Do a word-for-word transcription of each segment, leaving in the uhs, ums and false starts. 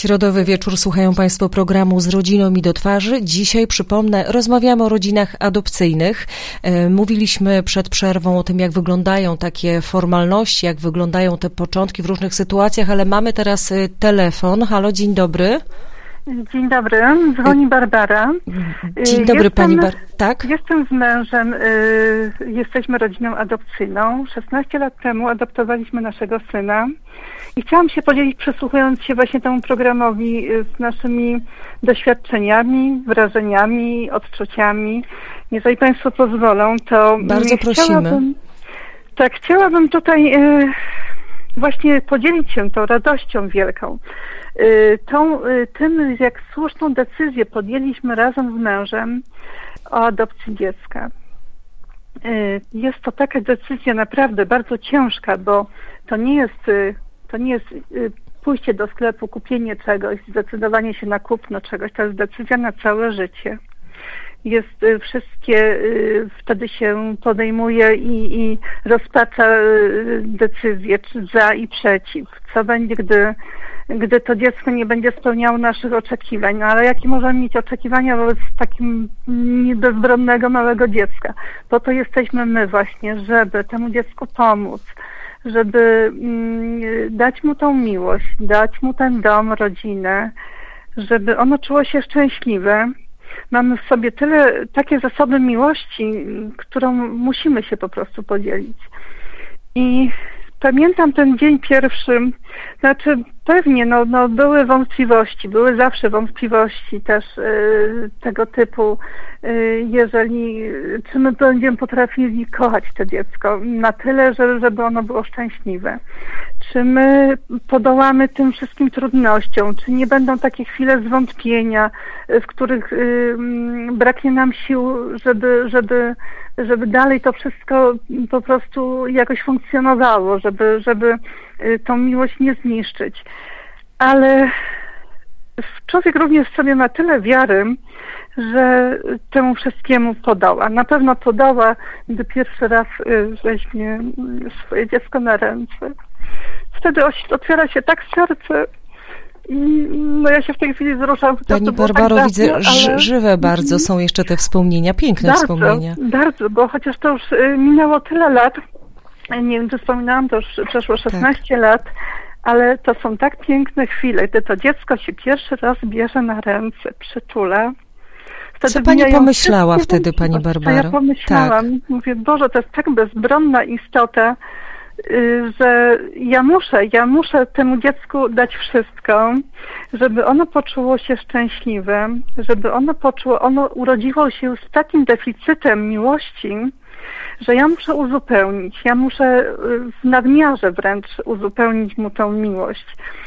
Środowy wieczór słuchają Państwo programu Z rodziną mi do twarzy. Dzisiaj, przypomnę, rozmawiamy o rodzinach adopcyjnych. Mówiliśmy przed przerwą o tym, jak wyglądają takie formalności, jak wyglądają te początki w różnych sytuacjach, ale mamy teraz telefon. Halo, dzień dobry. Dzień dobry, dzwoni Barbara. Dzień dobry, jestem, pani Bar... Tak? Jestem z mężem, y, jesteśmy rodziną adopcyjną. szesnaście lat temu adoptowaliśmy naszego syna i chciałam się podzielić, przysłuchując się właśnie temu programowi, z naszymi doświadczeniami, wrażeniami, odczuciami. Jeżeli Państwo pozwolą, to... Bardzo prosimy. Tak, chciałabym tutaj y, właśnie podzielić się tą radością wielką. Tą, tym, jak słuszną decyzję podjęliśmy razem z mężem o adopcji dziecka. Jest to taka decyzja naprawdę bardzo ciężka, bo to nie jest, to nie jest pójście do sklepu, kupienie czegoś, zdecydowanie się na kupno czegoś. To jest decyzja na całe życie. Jest wszystkie, wtedy się podejmuje i, i rozpacza decyzje, czy za i przeciw. Co będzie, gdy gdy to dziecko nie będzie spełniało naszych oczekiwań. No ale jakie możemy mieć oczekiwania wobec takim bezbronnego małego dziecka? Po to jesteśmy my właśnie, żeby temu dziecku pomóc, żeby mm, dać mu tą miłość, dać mu ten dom, rodzinę, żeby ono czuło się szczęśliwe. Mamy w sobie tyle, takie zasoby miłości, którą musimy się po prostu podzielić. I pamiętam ten dzień pierwszy, znaczy pewnie no, no były wątpliwości, były zawsze wątpliwości też y, tego typu, y, jeżeli, czy my będziemy potrafili kochać to dziecko na tyle, że, żeby ono było szczęśliwe. Czy my podołamy tym wszystkim trudnościom, czy nie będą takie chwile zwątpienia, w których y, braknie nam sił, żeby, żeby, żeby dalej to wszystko po prostu jakoś funkcjonowało, żeby, żeby y, tą miłość nie zniszczyć. Ale człowiek również sobie ma tyle wiary, że temu wszystkiemu podoła. Na pewno podoła, gdy pierwszy raz y, weźmie swoje dziecko na ręce. Wtedy otwiera się tak serce i no ja się w tej chwili wzruszam. Pani Barbaro, tak widzę, dawno, ale... żywe bardzo są jeszcze te wspomnienia, piękne bardzo, wspomnienia. Bardzo, bo chociaż to już minęło tyle lat, nie wiem, czy wspominałam, to już przeszło szesnaście tak. lat, ale to są tak piękne chwile, gdy to dziecko się pierwszy raz bierze na ręce, przytula. Wtedy Co pani pomyślała wtedy, pani Barbaro? Ja pomyślałam, tak. Mówię, Boże, to jest tak bezbronna istota, że ja muszę, ja muszę temu dziecku dać wszystko, żeby ono poczuło się szczęśliwe, żeby ono poczuło, ono urodziło się z takim deficytem miłości, że ja muszę uzupełnić, ja muszę w nadmiarze wręcz uzupełnić mu tą miłość.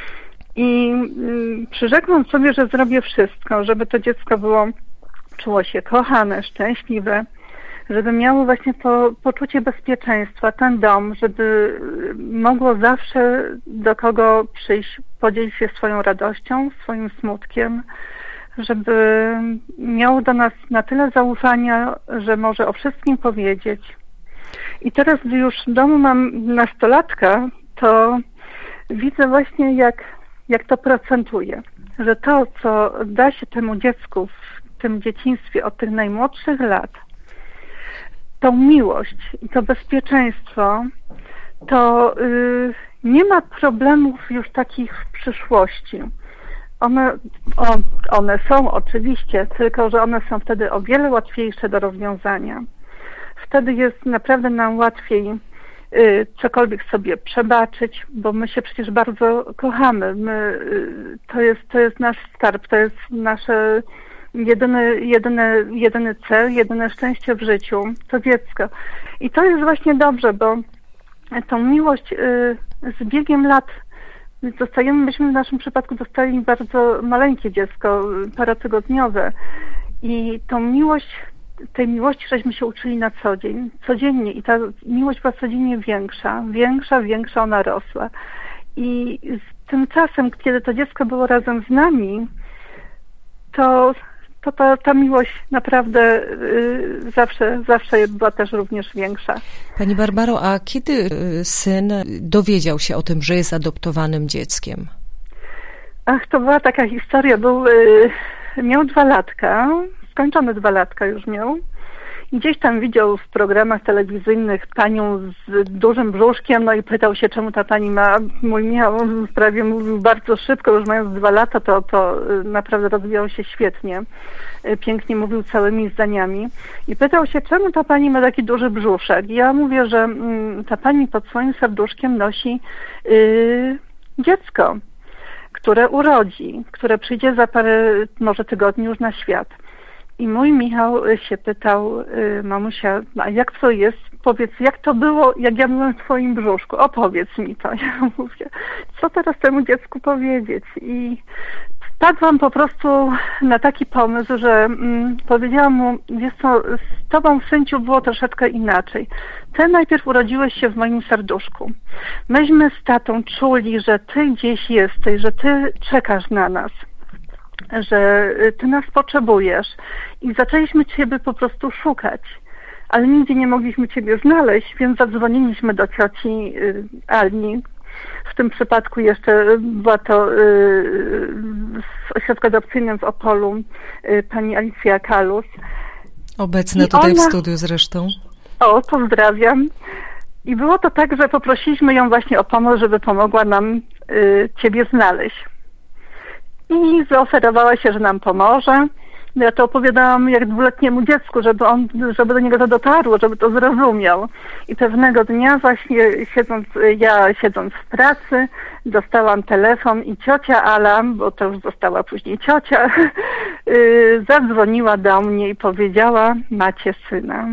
I przyrzekłam sobie, że zrobię wszystko, żeby to dziecko było, czuło się kochane, szczęśliwe, żeby miało właśnie to poczucie bezpieczeństwa, ten dom, żeby mogło zawsze do kogo przyjść, podzielić się swoją radością, swoim smutkiem, żeby miało do nas na tyle zaufania, że może o wszystkim powiedzieć. I teraz, gdy już w domu mam nastolatka, to widzę właśnie, jak, jak to procentuje. Że to, co da się temu dziecku w tym dzieciństwie od tych najmłodszych lat, tą miłość i to bezpieczeństwo, to yy, nie ma problemów już takich w przyszłości. One, o, one są oczywiście, tylko że one są wtedy o wiele łatwiejsze do rozwiązania. Wtedy jest naprawdę nam łatwiej y, cokolwiek sobie przebaczyć, bo my się przecież bardzo kochamy. My, y, to jest, to jest nasz skarb, to jest nasze jedyny, jedyny, jedyny cel, jedyne szczęście w życiu, to dziecko. I to jest właśnie dobrze, bo tą miłość y, z biegiem lat dostajemy, myśmy w naszym przypadku dostali bardzo maleńkie dziecko, parotygodniowe. I tą miłość, tej miłości żeśmy się uczyli na co dzień, codziennie. I ta miłość była codziennie większa, większa, większa, ona rosła. I z tym czasem, kiedy to dziecko było razem z nami, to, to ta, ta miłość naprawdę y, zawsze, zawsze była też również większa. Pani Barbaro, a kiedy syn dowiedział się o tym, że jest adoptowanym dzieckiem? Ach, to była taka historia. Był, y, miał dwa latka, skończone dwa latka już miał. Gdzieś tam widział w programach telewizyjnych panią z dużym brzuszkiem, no i pytał się, czemu ta pani ma. Mój Michał prawie mówił bardzo szybko, już mając dwa lata, to, to naprawdę rozwijał się świetnie. Pięknie mówił całymi zdaniami. I pytał się, czemu ta pani ma taki duży brzuszek. I ja mówię, że mm, ta pani pod swoim serduszkiem nosi yy, dziecko, które urodzi, które przyjdzie za parę może tygodni już na świat. I mój Michał się pytał, y, mamusia, a jak to jest? Powiedz, jak to było, jak ja byłem w twoim brzuszku? Opowiedz mi to. Ja mówię, co teraz temu dziecku powiedzieć? I wpadłam po prostu na taki pomysł, że mm, powiedziałam mu, wiesz co, z tobą, synciu, było troszeczkę inaczej. Ty najpierw urodziłeś się w moim serduszku. Myśmy z tatą czuli, że ty gdzieś jesteś, że ty czekasz na nas, że ty nas potrzebujesz i zaczęliśmy ciebie po prostu szukać, ale nigdzie nie mogliśmy ciebie znaleźć, więc zadzwoniliśmy do cioci Alni. W tym przypadku jeszcze była to w ośrodku adopcyjnym w Opolu pani Alicja Kalus. Obecna I tutaj ona... w studiu zresztą. O, pozdrawiam. I było to tak, że poprosiliśmy ją właśnie o pomoc, żeby pomogła nam ciebie znaleźć. I zaoferowała się, że nam pomoże. Ja to opowiadałam jak dwuletniemu dziecku, żeby on, żeby do niego to dotarło, żeby to zrozumiał. I pewnego dnia właśnie siedząc, ja siedząc w pracy, dostałam telefon i ciocia Ala, bo to już została później ciocia, yy, zadzwoniła do mnie i powiedziała, macie syna.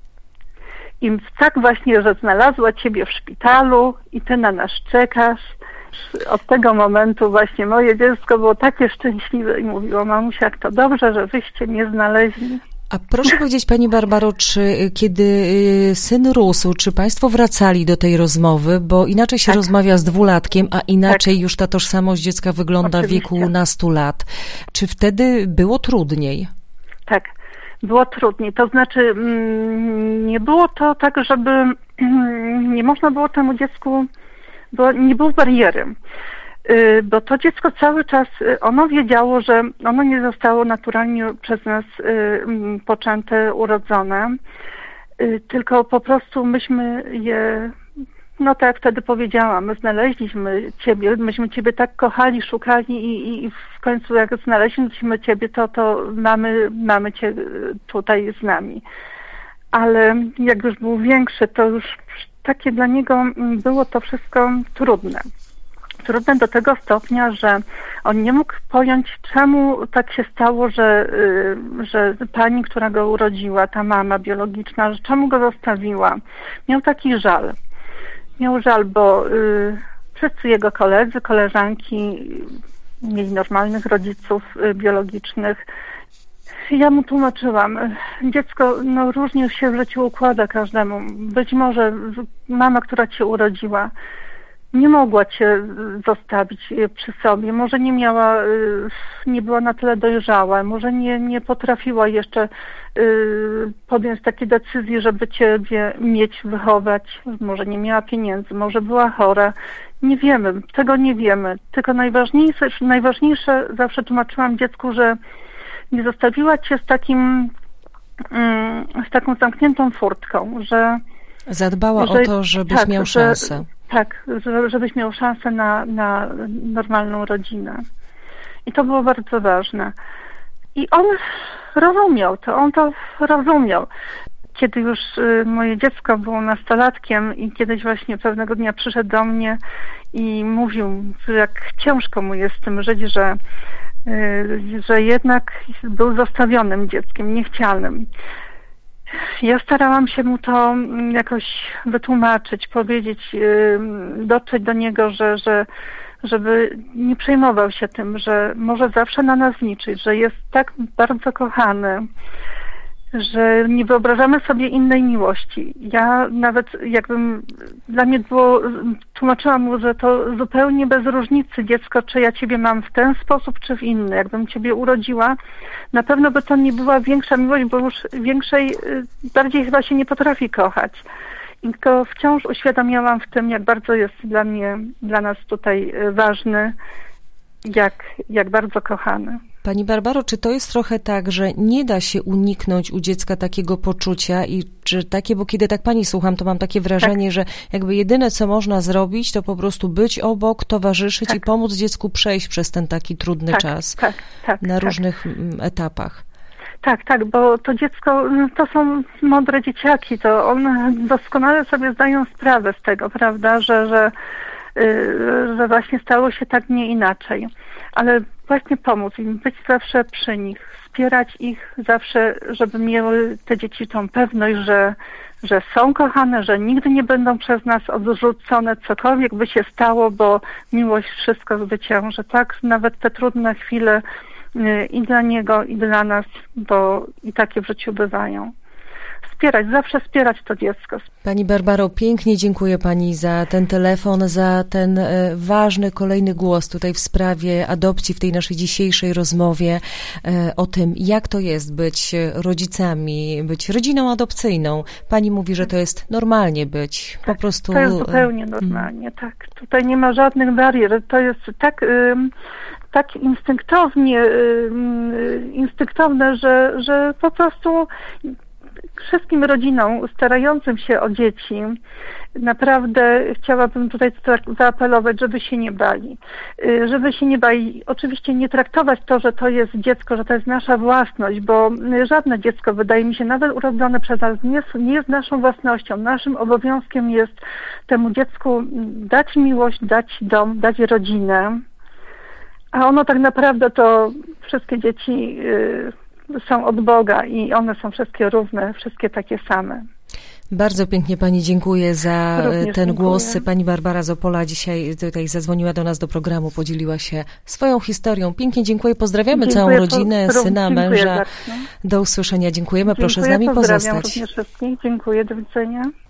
I tak właśnie, że znalazła ciebie w szpitalu i ty na nas czekasz. Od tego momentu właśnie moje dziecko było takie szczęśliwe i mówiło, mamusia, jak to dobrze, że wyście mnie znaleźli. A proszę powiedzieć, pani Barbaro, czy kiedy syn rósł, czy państwo wracali do tej rozmowy, bo inaczej się tak. rozmawia z dwulatkiem, a inaczej tak. już ta tożsamość dziecka wygląda Oczywiście. w wieku nastu lat. Czy wtedy było trudniej? Tak, było trudniej. To znaczy nie było to tak, żeby nie można było temu dziecku, bo nie było bariery, bo to dziecko cały czas, ono wiedziało, że ono nie zostało naturalnie przez nas poczęte, urodzone, tylko po prostu myśmy je, no tak jak wtedy powiedziałam, my znaleźliśmy ciebie, myśmy ciebie tak kochali, szukali i, i w końcu jak znaleźliśmy ciebie, to, to mamy, mamy cię tutaj z nami. Ale jak już był większy, to już takie dla niego było to wszystko trudne. Trudne do tego stopnia, że on nie mógł pojąć, czemu tak się stało, że, że pani, która go urodziła, ta mama biologiczna, że czemu go zostawiła. Miał taki żal. Miał żal, bo y, wszyscy jego koledzy, koleżanki mieli normalnych rodziców y, biologicznych. Ja mu tłumaczyłam, dziecko no, różnie się w życiu układa każdemu. Być może mama, która cię urodziła, nie mogła cię zostawić przy sobie. Może nie miała, nie była na tyle dojrzała. Może nie, nie potrafiła jeszcze podjąć takiej decyzji, żeby ciebie mieć, wychować. Może nie miała pieniędzy, może była chora. Nie wiemy, tego nie wiemy. Tylko najważniejsze, najważniejsze zawsze tłumaczyłam dziecku, że nie zostawiła cię z takim, z taką zamkniętą furtką, że... Zadbała że, o to, żebyś tak, miał szansę. Że, tak, żebyś miał szansę na, na normalną rodzinę. I to było bardzo ważne. I on rozumiał to, on to rozumiał. Kiedy już moje dziecko było nastolatkiem i kiedyś właśnie pewnego dnia przyszedł do mnie i mówił, że jak ciężko mu jest z tym żyć, że że jednak był zostawionym dzieckiem, niechcianym. Ja starałam się mu to jakoś wytłumaczyć, powiedzieć, dotrzeć do niego, że, że żeby nie przejmował się tym, że może zawsze na nas liczyć, że jest tak bardzo kochany, że nie wyobrażamy sobie innej miłości. Ja nawet jakbym, dla mnie było, tłumaczyłam mu, że to zupełnie bez różnicy dziecko, czy ja ciebie mam w ten sposób, czy w inny. Jakbym ciebie urodziła, na pewno by to nie była większa miłość, bo już większej, bardziej chyba się nie potrafi kochać. I tylko wciąż uświadamiałam w tym, jak bardzo jest dla mnie, dla nas tutaj ważny jak, jak bardzo kochany. Pani Barbaro, czy to jest trochę tak, że nie da się uniknąć u dziecka takiego poczucia i czy takie, bo kiedy tak pani słucham, to mam takie wrażenie, tak. że jakby jedyne, co można zrobić, to po prostu być obok, towarzyszyć tak. i pomóc dziecku przejść przez ten taki trudny tak, czas tak, tak, na tak. różnych etapach. Tak, tak, bo to dziecko, to są mądre dzieciaki, to one doskonale sobie zdają sprawę z tego, prawda, że, że, yy, że właśnie stało się tak, nie inaczej. Ale właśnie pomóc im, być zawsze przy nich, wspierać ich zawsze, żeby miały te dzieci tą pewność, że, że są kochane, że nigdy nie będą przez nas odrzucone, cokolwiek by się stało, bo miłość wszystko zwycięży, tak? Nawet te trudne chwile i dla niego, i dla nas, bo i takie w życiu bywają. Wspierać, zawsze wspierać to dziecko. Pani Barbaro, pięknie dziękuję Pani za ten telefon, za ten e, ważny kolejny głos tutaj w sprawie adopcji, w tej naszej dzisiejszej rozmowie e, o tym, jak to jest być rodzicami, być rodziną adopcyjną. Pani mówi, że to jest normalnie być, po tak, prostu... To jest zupełnie normalnie, hmm. tak. Tutaj nie ma żadnych barier. To jest tak... Y tak instynktownie, instynktowne, że, że po prostu wszystkim rodzinom starającym się o dzieci naprawdę chciałabym tutaj zaapelować, żeby się nie bali. Żeby się nie bali. Oczywiście nie traktować to, że to jest dziecko, że to jest nasza własność, bo żadne dziecko, wydaje mi się, nawet urodzone przez nas, nie jest, nie jest naszą własnością. Naszym obowiązkiem jest temu dziecku dać miłość, dać dom, dać rodzinę. A ono tak naprawdę to wszystkie dzieci y, są od Boga i one są wszystkie równe, wszystkie takie same. Bardzo pięknie Pani dziękuję za Również ten dziękuję. głos. Pani Barbara z Opola dzisiaj tutaj zadzwoniła do nas do programu, podzieliła się swoją historią. Pięknie dziękuję, pozdrawiamy dziękuję, całą rodzinę, po, syna, męża. Bardzo. Do usłyszenia. Dziękujemy, Dziękuję, proszę z nami pozdrawiam pozostać. również wszystkich. Dziękuję, do widzenia.